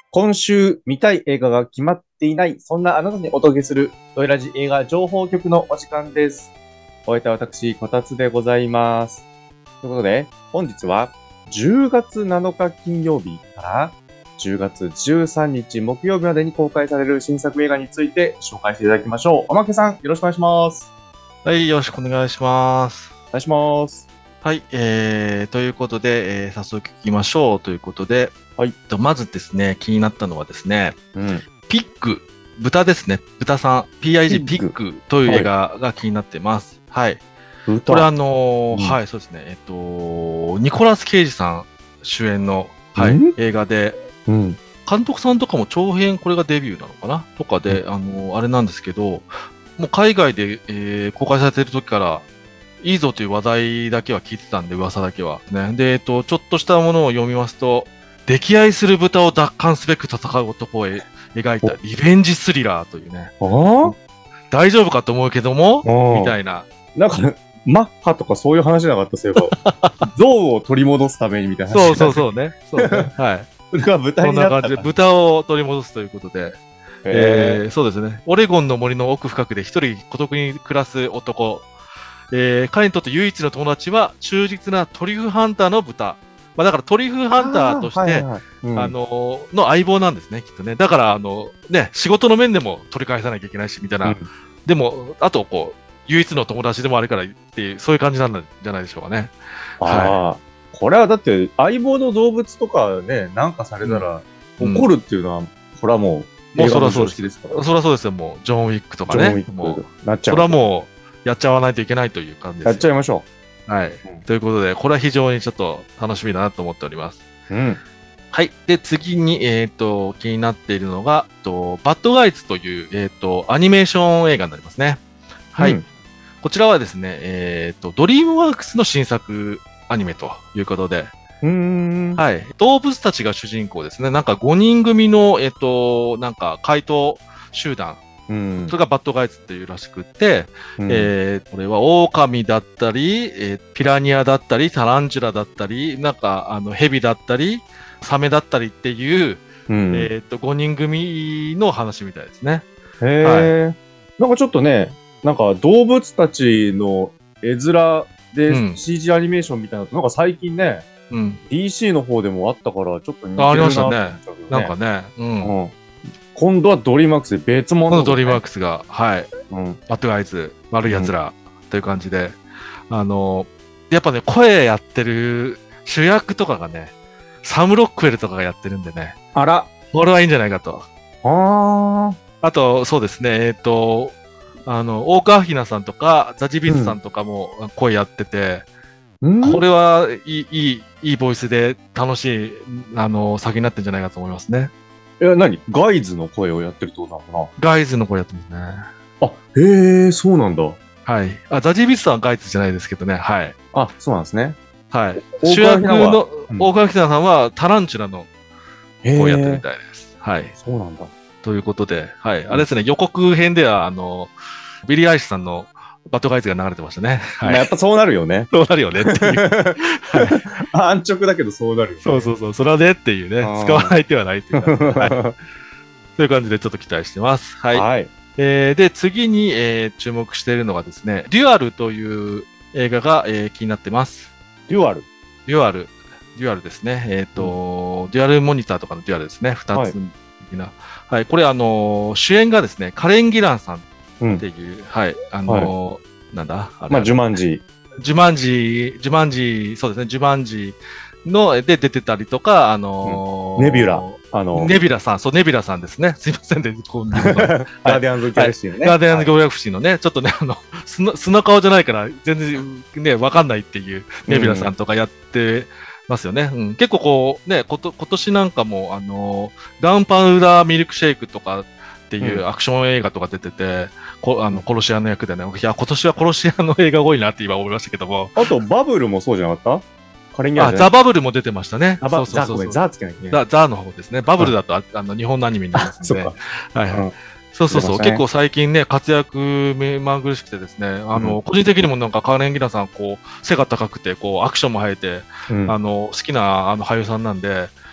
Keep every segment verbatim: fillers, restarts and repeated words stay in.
今週見たい映画が決まっていない、そんなあなたにお届けする、ドイラジ映画情報局のお時間です。お相手は私、こたつでございます。ということで、本日はじゅうがつなのか金曜日からじゅうがつじゅうさんにち木曜日までに公開される新作映画について紹介していただきましょう。おまけさん、よろしくお願いします。 はい、よろしくお願いします。 お願いします。 はい、えー、ということで、えー、早速聞きましょうということで、はい、まずですね、気になったのはですね、うん、ピッグ、豚ですね、豚さん、ピーアイジー ピッグという映画が気になってます。はい。はい、これあのーうん、はい、そうですね、えっと、ニコラス・ケイジさん主演の、はい、うん、映画で、うん、監督さんとかも長編、これがデビューなのかなとかで、うん、あのー、あれなんですけど、もう海外で、えー、公開されている時から、いいぞという話題だけは聞いてたんで、噂だけは。ね。で、えっと、ちょっとしたものを読みますと、溺愛する豚を奪還すべく戦う男を描いたリベンジスリラーというね。大丈夫かと思うけども、みたいな。 なんか、マッハとかそういう話なかったですよ。象を取り戻すためにみたいな話。 そうそうそうね。そうね。はい。 それが豚になった。 こんな感じで、豚を取り戻すということで。えー、そうですね。オレゴンの森の奥深くで一人孤独に暮らす男。えー、彼にとって唯一の友達は忠実なトリュフハンターの豚。まあ、だからトリュフハンターとして、あ、はいはいうん、あのー、の相棒なんですね、きっとね。だから、あの、ね、仕事の面でも取り返さなきゃいけないし、みたいな。うん、でも、あと、こう、唯一の友達でもあるからっていう、そういう感じなんじゃないでしょうかね。 ああ、はい、これはだって、相棒の動物とかね、なんかされたら、怒るっていうのは、うん、これはもう、 もうそれはそうですから。それはそうですよ、もう、ジョン・ウィックとかね。 ジョン・ウィックもう、 なっちゃう。 それはもう、やっちゃわないといけないという感じです。 やっちゃいましょう。はい、うん。ということで、これは非常にちょっと楽しみだなと思っております。 うん。 はい。で、次に、えっ、ー、と、気になっているのが、とバッドガイズという、えっ、ー、と、アニメーション映画になりますね。はい。うん、こちらはですね、えっ、ー、と、ドリームワークスの新作アニメということで、 うーんはい。動物たちが主人公ですね。なんかごにん組の、えっ、と、なんか怪盗集団。うん、それがバッドガイズっていうらしくって、うん、えー、これは狼だったり、えー、ピラニアだったり、タランチュラだったり、なんかあのヘビだったり、サメだったりっていう、うん、えー、っとごにん組の話みたいですね。 へー、はい、なんかちょっとね、なんか動物たちの絵面で シージー アニメーションみたいなの、なんか最近ね、うん、ディーシー の方でもあったから、ちょっと似てるな、 ありましたね。なんかね、うん。 うん今度はドリーマックスで別物、ね。 今度ドリーマックスが、はい。うん、バッドガイズ、悪い奴ら、という感じで、うん、あの、やっぱね、声やってる主役とかがね、サム・ロックウェルとかがやってるんでね。 あら。 これはいいんじゃないかと。 ああと、そうですね、えっ、ー、と、あの、大川ひなさんとか、ザジビスさんとかも声やってて、うん、これはいい、いい、いいボイスで楽しい、あの、作になってるんじゃないかと思いますね。 え、何ガイズの声をやってるってことなのかな。 ガイズの声やってますね。 あ、へえ、そうなんだ。 はい。あ、ザジービスさんはガイズじゃないですけどね。はい。 あ、そうなんですね。 はい。主役の大川ひなさんはタランチュラの声やってるみたいです。はい。 そうなんだ。 ということで、はい。あれですね、予告編では、あの、ビリー・アイシュさんのバッドガイズが流れてましたね。 はい。やっぱそうなるよね。 そうなるよねっていう。はい。 安直だけどそうなるよね。 そうそうそう。それはねっていうね。使わない手はないっていう。はい。という感じでちょっと期待してます。はい。はい、えー、で、次に、えー、注目しているのがですね、デュアルという映画が、えー、気になってます。 デュアルデュアル。デュアルですね。えっ、ー、と、うん、デュアルモニターとかのデュアルですね。二つ的な。はい、はい。これ、あのー、主演がですね、カレン・ギランさんっていう、うん、はい。あのーはい、なんだあれまあ、ジュマンジ。 ジュマンジ、ジュマンジ、そうですね、ジュマンジの、で出てたりとか、あのーうん、ネビュラ。あのー、 ネビュラさん、そう、ネビュラさんですね。すいませんね、こう、ガーディアンズ・ギャラクシーのね。 ガーディアンズ・ギャラクシーのね、ちょっとね、あの、素の、素の顔じゃないから、全然ね、わかんないっていうネビュラさんとかやってますよね。うん、結構こう、ね、こと、今年なんかも、あのー、ガンパウダーミルクシェイクとかっていうアクション映画とか出てて、うんこあの殺し屋の役でね、いや、今年は殺し屋の映画多いなって今思いましたけども。 あと、バブルもそうじゃなかったカレンギャラあ、ザ・バブルも出てましたね。 あ、そうそうそうそう。ザ・つけないね。 ザ・ザの方ですね。バブルだと、ああの日本のアニメになりますんで。はいはい。うん、そうそうそう。結構最近ね、活躍目まぐるしくてですね、あの、うん、個人的にもなんかカレンギラさん、こう、背が高くて、こう、アクションも生えて、うん、あの、好きなあの俳優さんなんで、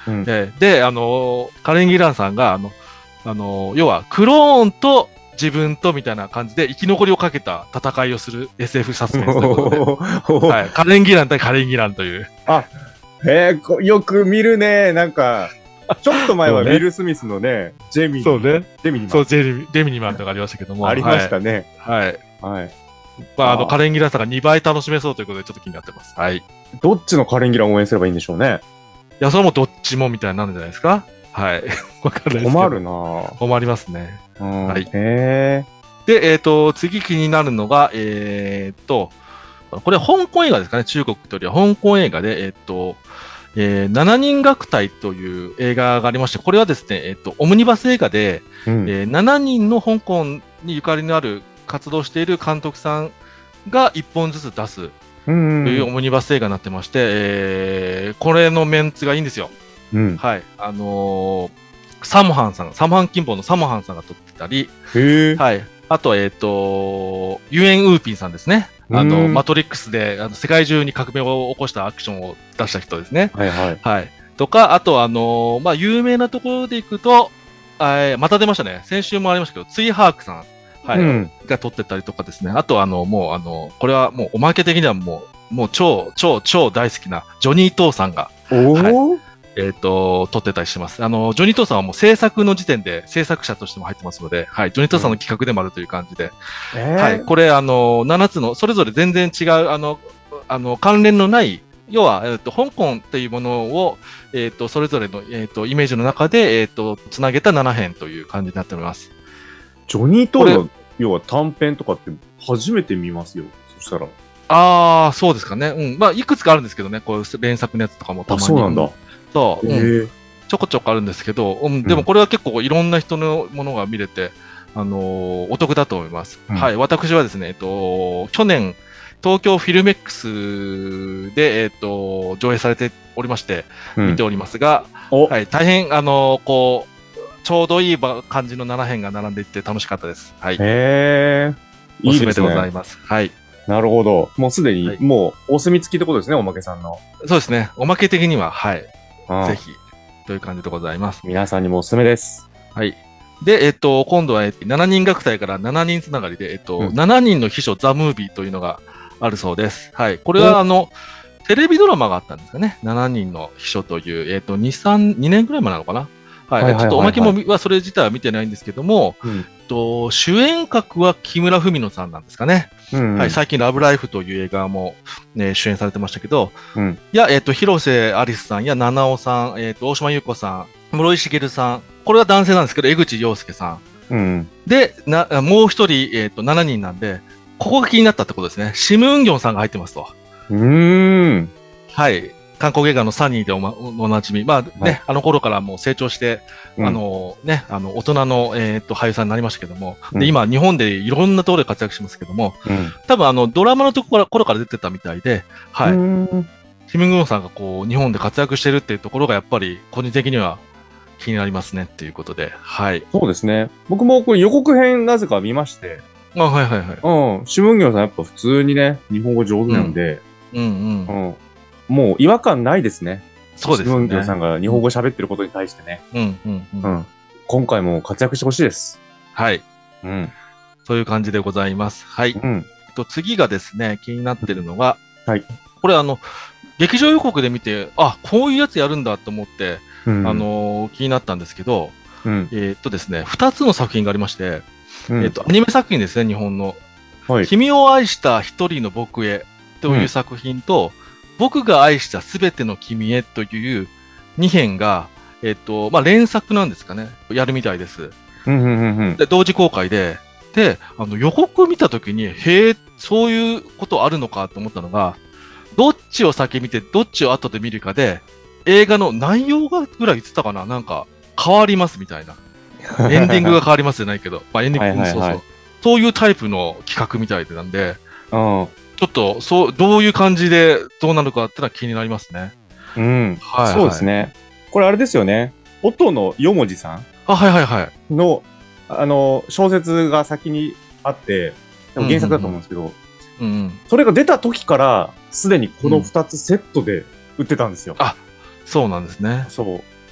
うん、 で、で、あの、カレン・ギランさんが、あの、あの、要は、クローンと自分とみたいな感じで生き残りをかけた戦いをする エスエフ サスペンスということで、はい、カレン・ギラン対カレン・ギランという。 あ、へえ、よく見るね。なんか、ちょっと前はウィル・スミスのね、ジェミニ、 そうね。 ジェミニマン。 そう、ジェミジェミニマンとかありましたけども。 ありましたね。 はい。 はい。 まあ、あの、カレン・ギランさんがにばい楽しめそうということで、ちょっと気になってます。はい。 どっちのカレン・ギランを応援すればいいんでしょうね。 いや、それもどっちもみたいになるんじゃないですか。はい。わかんないですけど。 困るな困りますね。 うん、 はい。 へえ。 で、えっ、ー、と、次気になるのが、えっ、ー、と、これは香港映画ですかね。中国というよりは香港映画で、えっ、ー、と、えー、しちにん楽隊という映画がありまして、これはですね、えっ、と、オムニバス映画で、うん、えー、しちにんの香港にゆかりのある活動している監督さんがいっぽんずつ出すというオムニバス映画になってまして、えー、これのメンツがいいんですよ。うん、はい。あのー、サモハンさん、サモハン金峰のサモハンさんが撮ってたり、はい。あと、えっ、ー、と、ユエン・ウーピンさんですね。あの、マトリックスであの世界中に革命を起こしたアクションを出した人ですね。 はいはい。 はい。とか、あと、あのー、まあ、有名なところでいくと、えー、また出ましたね。先週もありましたけど、ツイハークさん、はい、うん、が撮ってたりとかですね。あと、あの、もう、あの、これはもうおまけ的にはもう、もう超、超、超大好きなジョニー・トーさんが、はい、えっ、ー、と、撮ってたりします。あの、ジョニー・トーさんはもう制作の時点で制作者としても入ってますので、はい、ジョニー・トーさんの企画でもあるという感じで、うん、はい、これ、あの、ななつの、それぞれ全然違う、あの、あの、関連のない、要は、えっ、ー、と、香港っていうものを、えっ、ー、と、それぞれの、えっ、ー、と、イメージの中で、えっ、と、つなげたななへんという感じになっております。 ジョニー・トーの、要は短編とかって初めて見ますよ。そしたら。 ああ、そうですかね。うん。まあ、いくつかあるんですけどね、こういう連作のやつとかもたまに。 あ、そうなんだ。 そう、うん。ちょこちょこあるんですけど、うん、でもこれは結構いろんな人のものが見れて、あのー、お得だと思います。うん、はい。私はですね、えっと、去年、東京フィルメックスで、えっと、上映されておりまして、見ておりますが、うん、はい。大変、あのー、こう、ちょうどいい感じのななへんが並んでいって楽しかったです。はい。 へー。 おすすめでございます。はい。 なるほど。もうすでに、はい、もう、お墨付きってことですね、おまけさんの。 そうですね。おまけ的には、はい。ぜひ、という感じでございます。 皆さんにもおすすめです。 はい。で、えっと、今度はしちにん楽隊からしちにんつながりで、えっと、うん、しちにんの秘書ザ・ムービーというのがあるそうです。はい。これは、あの、テレビドラマがあったんですかね。しちにんの秘書という、えっと、に、さん、にねんぐらい前なのかな。はい。ちょっとおまけもはそれ自体は見てないんですけども、うん、と主演格は木村文乃さんなんですかね。うんうん、はい。最近、ラブライフという映画も、ね、主演されてましたけど、うん、いや、えっと、広瀬アリスさんや七尾さん、えっと、大島優子さん、室井茂さん、これは男性なんですけど、江口洋介さん。うん、で、なもう一人、えっと、しちにんなんで、ここが気になったってことですね。シム・ウンギョンさんが入ってますと。 うーん。 はい。韓国映画のサニーで お,、ま、おなじみ。まあね、はい、あの頃からもう成長して、うん、あのね、あの、大人の、えー、っと、俳優さんになりましたけども、うん、で、今、日本でいろんなところで活躍しますけども、うん、多分あの、ドラマのところから頃から出てたみたいで、はい。シム・ウンギョンさんがこう、日本で活躍してるっていうところがやっぱり、個人的には気になりますねっていうことで、はい。 そうですね。僕もこれ予告編なぜか見まして、 あ、はいはいはい。 うん。シム・ウンギョンさんやっぱ普通にね、日本語上手なんで、 うん、うん、うん。 うんもう違和感ないですね。 そうですね。 シム・ウンギョンさんが日本語喋ってることに対してね。 うん、うん、うん。うん、 今回も活躍してほしいです。 はい。 うん。 そういう感じでございます。はい。うん、と次がですね、気になってるのが、 はい。 これあの、劇場予告で見て、あ、こういうやつやるんだと思って、うん、あのー、気になったんですけど、うん、えー、っとですね、二つの作品がありまして、うん、えー、っと、アニメ作品ですね、日本の。はい。君を愛した一人の僕へという作品と、うん僕が愛したすべての君へというにへんが、えっと、まあ、連作なんですかね。やるみたいです。 うんうんうんうん、 で同時公開で、で、あの予告見たときに、へえ、そういうことあるのかと思ったのが、どっちを先見て、どっちを後で見るかで、映画の内容がぐらい言ってたかななんか、変わりますみたいな。エンディングが変わりますじゃないけど、まあ、エンディング、はいはいはい、そうそう。そういうタイプの企画みたいでなんで、 うんちょっと、そう、どういう感じでどうなるかってのは気になりますね。 うん。はい、はい。そうですね。これあれですよね。音のよ文字さんあ、はいはいはい。 の、あの、小説が先にあって、でも原作だと思うんですけど、 うんうんうん、 それが出た時から、すでにこの二つセットで売ってたんですよ。 うん、あ、そうなんですね。 そう。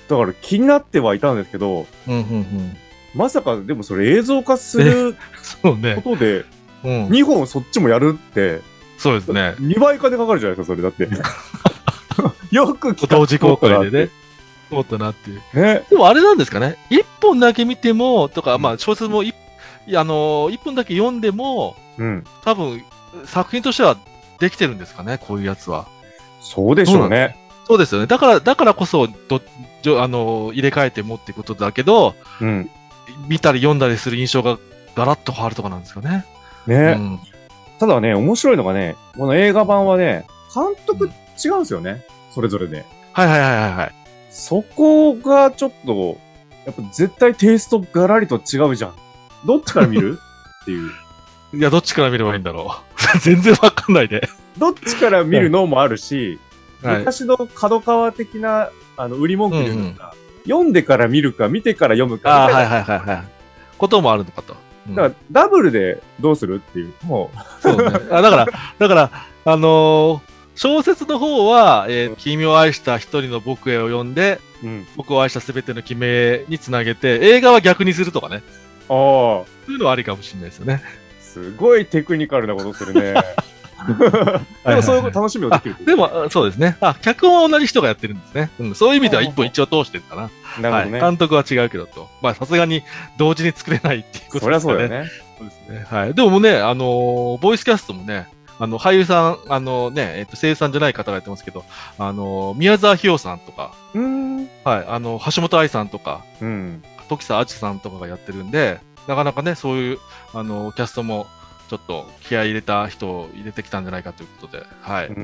だから気になってはいたんですけど、 うんうんうん。 まさかでもそれ映像化するそうね。 ことで、 うん。 にほんそっちもやるって、 そうですね。 にばい金かかるじゃないですか、それだって。よく聞同時公開でね。そうだなっていう。 ね。 でもあれなんですかね。一本だけ見ても、とか、 うんまあ小説もい、あのー、一本だけ読んでも、 うん。 多分、作品としてはできてるんですかね、こういうやつは。 そうでしょうね。 そうですよね。だから、だからこそ、ど、じょあのー、入れ替えてもっていうことだけど、 うん。 見たり読んだりする印象がガラッと変わるとかなんですかね。 ね。 うん、 ただね、面白いのがね、この映画版はね、監督違うんですよね。それぞれで。 はいはいはいはいはい。 そこがちょっと、やっぱ絶対テイストガラリと違うじゃん。どっちから見るっていう。 いや、どっちから見ればいいんだろう。全然わかんないで。 どっちから見るのもあるし、 はい、 昔の角川的な、あの、売り文句で言うのか、うんうん、読んでから見るか、見てから読むか。 ああ、はいはいはいはい。こともあるのかと。 うん、だから、ダブルでどうするっていう。もう。そうね。あだから、だから、あのー、小説の方は、えーうん、君を愛した一人の僕へを読んで、うん、僕を愛したすべての君へにつなげて、映画は逆にするとかね。 ああ。そういうのはありかもしれないですよね。 すごいテクニカルなことするね。でもそういう楽しみをできる。 でも、そうですね。あ、脚本は同じ人がやってるんですね。うん、そういう意味では一本一応通してるかな。なるほどね。はい、監督は違うけどと。まあ、さすがに同時に作れないっていうことですね。そりゃそうだよね。そうですね。はい。でもね、あのー、ボイスキャストもね、あの、俳優さん、あのね、えっと、声優さんじゃない方がやってますけど、あのー、宮沢ひよさんとか、うん。はい、あの、橋本愛さんとか、うん。時佐あちさんとかがやってるんで、なかなかね、そういう、あのー、キャストも、ちょっと気合い入れた人を入れてきたんじゃないかということで、はい。うん。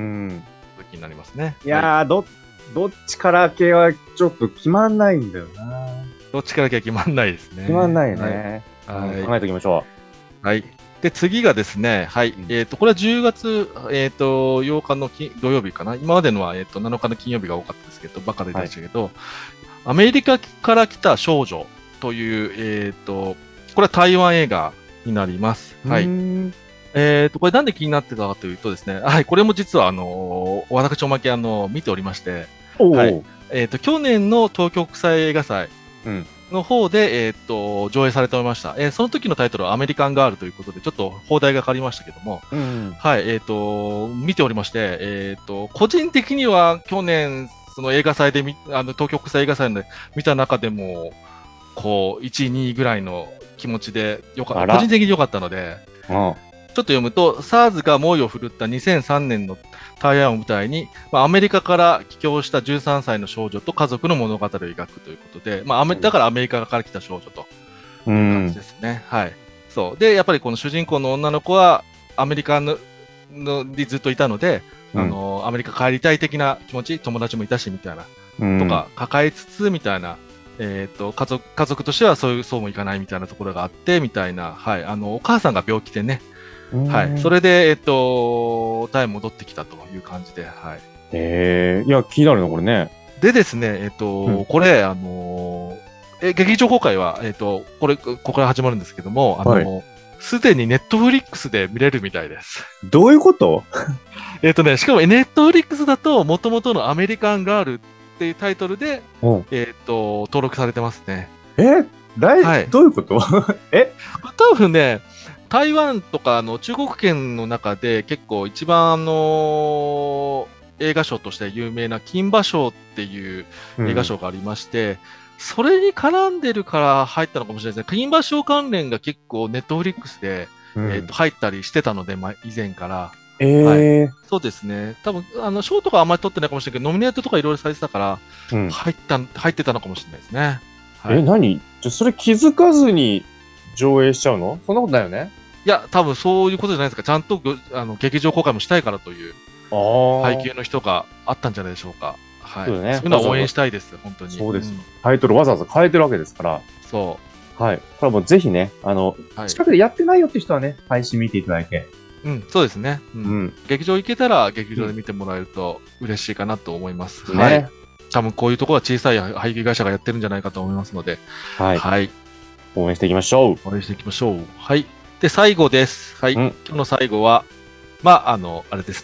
気になりますね。 いやー、はい、ど、どっちから系はちょっと決まんないんだよな。 どっちから系は決まんないですね。 決まんないね。はい。はい、考えておきましょう。はい。で、次がですね、はい。うん、えっ、ー、と、これはじゅうがつ、えっ、ー、と、ようかの金土曜日かな。今までのは、えっ、ー、と、なのかの金曜日が多かったですけど、ばっかりでしたけど、はい、アメリカから来た少女という、えっ、と、これは台湾映画になります。はい。えっ、と、これなんで気になってたかというとですね、はい、これも実は、あのー、私おまけ、あのー、見ておりまして、はい。えっ、と、去年の東京国際映画祭の方で、えっ、と、上映されておりました。えー、その時のタイトルはアメリカンガールということで、ちょっと放題が変わりましたけども、うん、はい、えっ、と、見ておりまして、えっ、と、個人的には去年、その映画祭でみ、あの、東京国際映画祭で見た中でも、こう、いちい、にいぐらいの気持ちでよかった、個人的に良かったので、うんちょっと読むと、SARS が猛威を振るったにせんさんねんの台湾を舞台に、まあ、アメリカから帰郷したじゅうさんさいの少女と家族の物語を描くということで、まあ、アメだからアメリカから来た少女という感じですね。はい。そう。で、やっぱりこの主人公の女の子はアメリカののにずっといたので、うん、あの、アメリカ帰りたい的な気持ち、友達もいたし、みたいな、うん、とか、抱えつつ、みたいな、えっ、ー、と、家族、家族としてはそういう、そうもいかないみたいなところがあって、みたいな、はい。あの、お母さんが病気でね、はい。それで、えっと、タイ戻ってきたという感じで、はい。 ええー、いや、気になるの、これね。 でですね、えっと、うん、これ、あのー、え、劇場公開は、えっと、これ、ここから始まるんですけども、あの、す、で、にネットフリックスで見れるみたいです。 どういうことえっとね、しかもネットフリックスだと、もともとのアメリカンガールっていうタイトルで、えっと、登録されてますね。 え大、はい、どういうことえ多分ね、台湾とかあの中国圏の中で結構一番あのー、映画賞として有名な金馬賞っていう映画賞がありまして、うん、それに絡んでるから入ったのかもしれないですね。金馬賞関連が結構ネットフリックスで、うん、えー、と入ったりしてたので、まあ、以前から。 えーはい、そうですね。多分、あの、賞とかあんまり取ってないかもしれないけど、ノミネートとかいろいろされてたから、うん、入った、入ってたのかもしれないですね。 はい、え、何じゃ、それ気づかずに上映しちゃうの？そんなことないよね？ いや、多分そういうことじゃないですか。ちゃんとあの劇場公開もしたいからという配給の人があったんじゃないでしょうか。はい。そうね、そういうのは応援したいです、本当に。 そうです。うん、タイトルわざわざ変えてるわけですから。 そう。 はい。これはもうぜひね、あの、はい、近くでやってないよって人はね、配信見ていただいて。 うん、そうですね。うん。うん、劇場行けたら劇場で見てもらえると嬉しいかなと思います。うん、はい。多分こういうところは小さい配給会社がやってるんじゃないかと思いますので。 はい。はい。応援していきましょう。 応援していきましょう。はい。で、最後です。はい。うん、今日の最後は、まあ、あの、あれですね。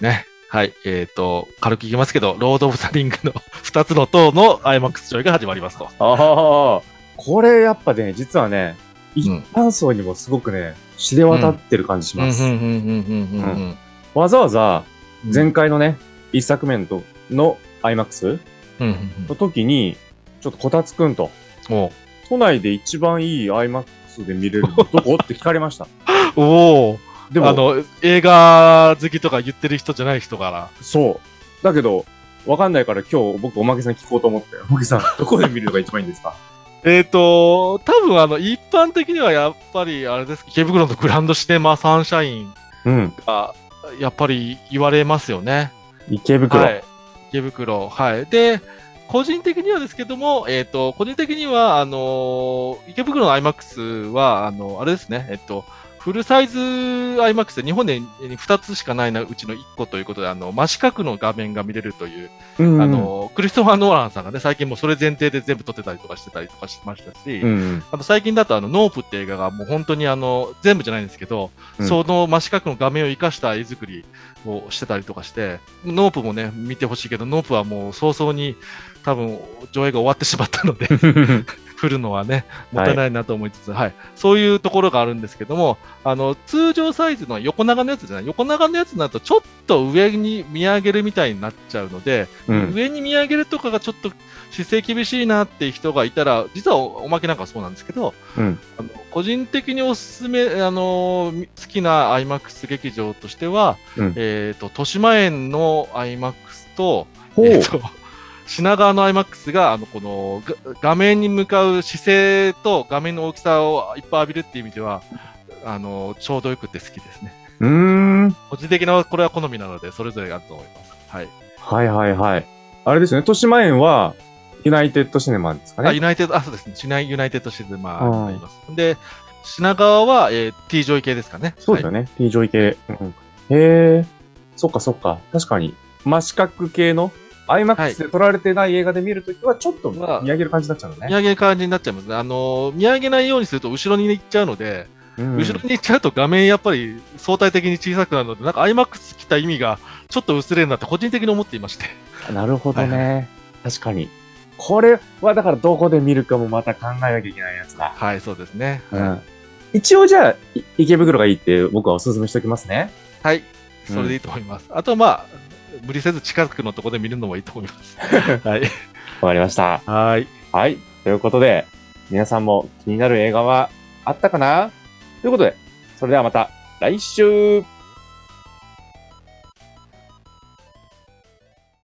はい、えっ、ー、と、軽く言いますけど、ロード・オブ・ザ・リングのふたつの塔の アイマックス 上映が始まりますと。ああ、これやっぱね、実はね、一般層にもすごくね、知れ渡ってる感じします。わざわざ、前回のね、一作目のの アイマックス の時に、ちょっとこたつくんと、都内で一番いい アイマックス で見れるのどこって聞かれました。 おお。でも、あの、映画好きとか言ってる人じゃない人から。 そう。だけど、わかんないから今日僕おまけさん聞こうと思って。おまけさん、どこで見るのが一番いいんですか？ えっと、多分あの、一般的にはやっぱり、あれです、池袋のグランドシネマサンシャインが、やっぱり言われますよね。 うん、池袋。 はい。池袋。はい。で、個人的にはですけども、えっ、ー、と、個人的には、あのー、池袋の アイマックス は、あの、あれですね、えっと、フルサイズ アイマックス で日本でふたつしかないなうちのいっこということで、あの、真四角の画面が見れるという、うんうん、あの、クリストファー・ノーランさんがね、最近もそれ前提で全部撮ってたりとかしてたりとかしましたし、うんうん、あと最近だとあの、ノープって映画がもう本当にあの、全部じゃないんですけど、うん、その真四角の画面を生かした絵作りをしてたりとかして、ノープもね、見てほしいけど、ノープはもう早々に多分上映が終わってしまったので、振るのはね、もったいないなと思いつつ、はい、はい、そういうところがあるんですけども、あの、通常サイズの横長のやつじゃない、横長のやつになるとちょっと上に見上げるみたいになっちゃうので、うん、上に見上げるとかがちょっと姿勢厳しいなっていう人がいたら、実は お, おまけなんかそうなんですけど、うん、あの個人的におすすめ、あの、好きな アイマックス 劇場としては、うん、えっ、ー、と、豊島園の アイマックス と、えっ、ー、と、品川の アイマックス が、あの、この、画面に向かう姿勢と画面の大きさをいっぱい浴びるっていう意味では、あの、ちょうどよくて好きですね。 うーん。 個人的な、これは好みなので、それぞれあると思います。はい。 はいはいはい。あれですよね、豊島園は、ユナイテッドシネマですかね。 あ、ユナイテッド、あ、そうですね。ユナイテッドシネマになります。で、品川は、えー、T ジョイ系ですかね。 そうですよね。はい、T ジョイ系。うん、へえ。そっかそっか。確かに。真四角系のアイマックス で撮られてない映画で見るときは、ちょっと見上げる感じになっちゃうのね。 見上げる感じになっちゃいますね。あのー、見上げないようにすると後ろに行っちゃうので、うん、後ろに行っちゃうと画面やっぱり相対的に小さくなるので、なんか アイマックス 来た意味がちょっと薄れるなって個人的に思っていまして。 なるほどね。はいはい、確かに。これはだからどこで見るかもまた考えなきゃいけないやつだ。 はい、そうですね。 うん、一応じゃあ、池袋がいいって僕はお勧めしておきますね。 はい。それでいいと思います。うん、あとまあ、無理せず近くのところで見るのもいいと思います。はい。 わかりました。 はい。 はい。ということで、皆さんも気になる映画はあったかなということで、それではまた来週